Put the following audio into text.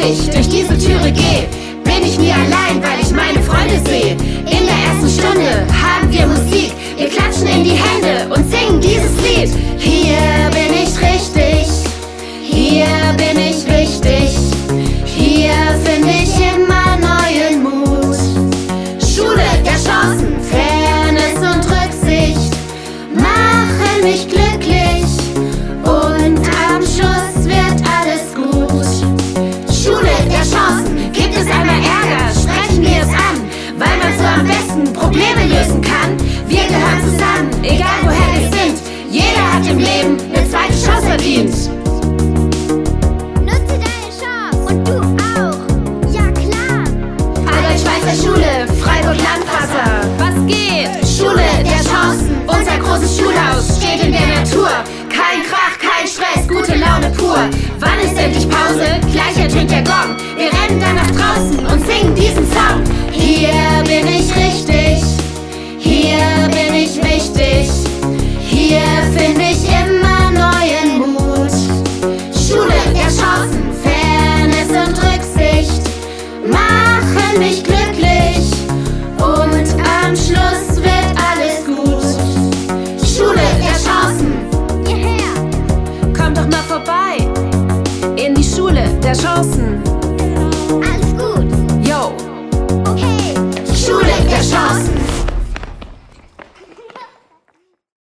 ich durch diese Türe gehe, bin ich nie allein, weil ich meine Freunde sehe. In der ersten Stunde haben wir Musik, wir klatschen in die Hände und singen dieses Lied. Hier bin ich richtig, hier bin ich wichtig, hier finde ich immer neuen Mut. Schule der Chancen, Fairness und Rücksicht machen mich glücklich und am Schluss wird alles gut. Schule der Chancen, gibt es einmal Ärger, sprechen wir es an, weil man so am besten Probleme lösen kann. Wir gehören zusammen, egal woher wir sind, jeder hat im Leben eine zweite Chance verdient. Nutze deine Chance und du auch, ja klar. Albert-Schweitzer Schule, Freiburg-Landwasser, was geht? Schule der Chancen, unser großes Schulhaus steht in der Natur. Kein Krach, kein Stress, gute Laune pur. Wann ist endlich Pause? Gleich ertönt der Gong. Wir rennen dann nach draußen und singen diesen Song. Hier bin ich richtig, hier bin ich wichtig, hier finde ich immer neuen Mut. Schule der Chancen, Fairness und Rücksicht machen mich glücklich und am Schluss wird alles gut. Schule der Chancen, Hierher! komm doch mal vorbei in die Schule der Chancen.